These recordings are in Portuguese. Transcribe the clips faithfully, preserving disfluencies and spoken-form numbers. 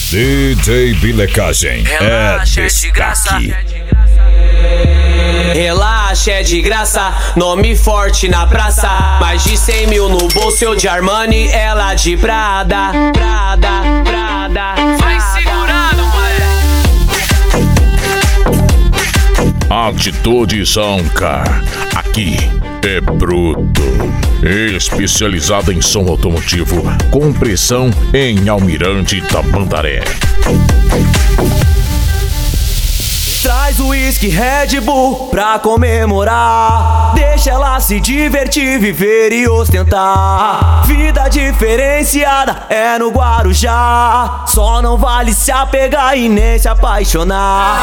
D J Bilecagem é destaque. Relaxa, é de graça, nome forte na praça. Mais de cem mil no bolso, eu de Armani, ela de Prada. Prada, Prada. Vai segurando, moleque. Atitude Soundcar, aqui é bruto. Especializada em som automotivo, compressão em Almirante Tamandaré. Traz o uísque Red Bull pra comemorar. Deixa ela se divertir, viver e ostentar. Vida diferenciada é no Guarujá. Só não vale se apegar e nem se apaixonar.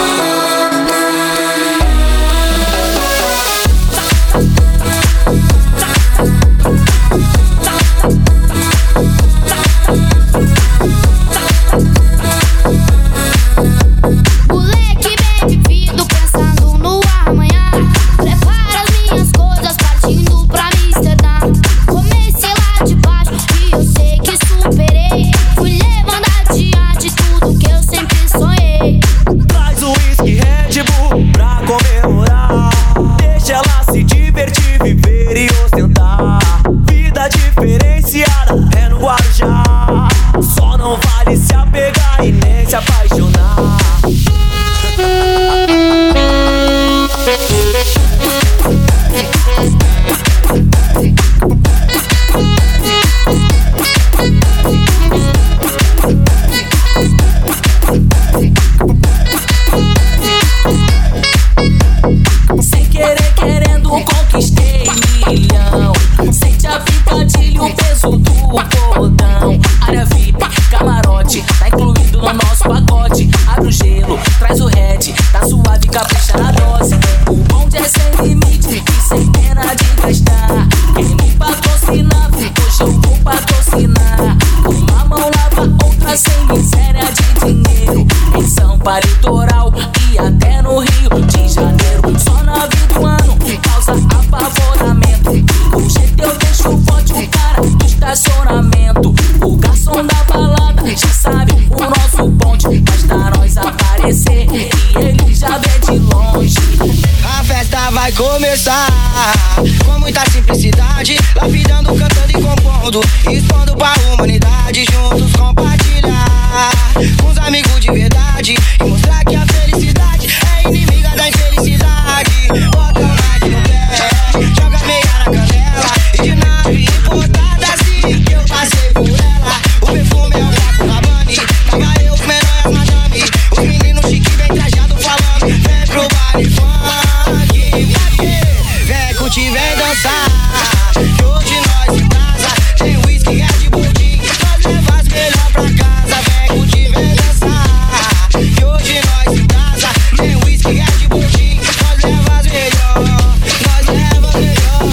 Vai começar com muita simplicidade, lapidando, cantando e compondo, expondo pra humanidade, juntos compartilhar com os amigos de verdade e mostrar que a felicidade é inimiga da infelicidade. Bota o like no pé, joga meia na canela, e de nave importada assim que eu passei por ela. O perfume é o Paco Rabanne, tava eu, os menores, as madame, os meninos chique bem trajado falando, vem pro baile funk. Vem curtir, vem dançar, que hoje nós em casa tem whisky, Red Bull, nós leva as melhor pra casa. Vem curtir, vem dançar, que hoje nós em casa tem whisky, Red Bull, nós leva as melhor, nós leva as melhor.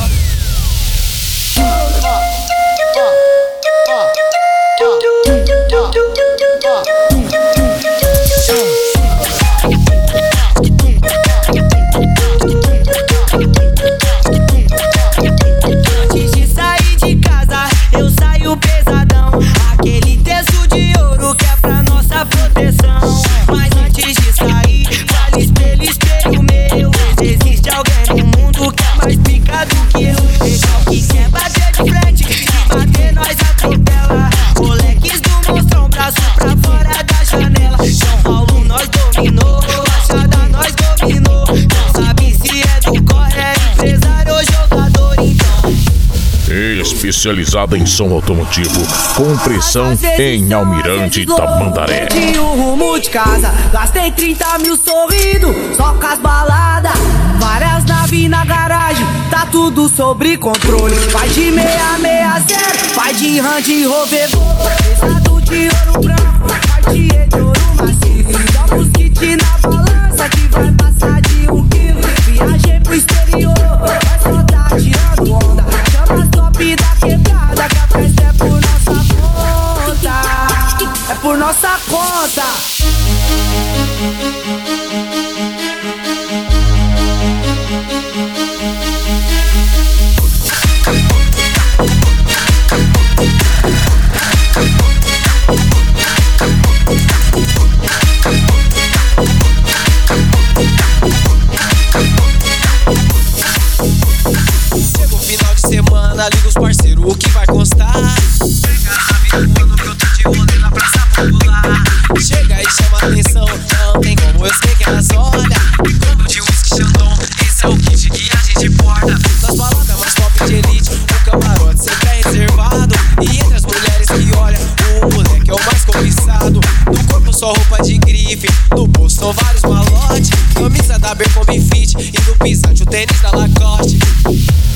Especializada em som automotivo, compressão em Almirante Tamandaré. De um rumo de casa, gastei trinta mil sorrindo, só com as baladas. Várias naves na garagem, tá tudo sobre controle. Vai de meia, meia zero, vai de Range Rover, pesado de ouro branco, Cartier de ouro maciço. Joga os kits na balança que vai passar de um quilo. Viajei pro exterior, vai só tá tirando onda. Chama as top da quebrada, que a festa é por nossa conta. É por nossa conta. rapaziada, liga os parceiros, o que vai constar? Pega a chave do ano que eu tô de rolê na praça popular. Chega e chama atenção, não tem como, eu sei que elas olham. Combo de whisky Xandão, esse é o kit que a gente porta. Nas baladas mais top de elite, o camarote sempre é reservado. E entre as mulheres que olham, o moleque é o mais cobiçado. No corpo só roupa de grife, no bolso são vários malotes. Camisa da Abercrombie Fit e no pisante o tênis da Lacoste.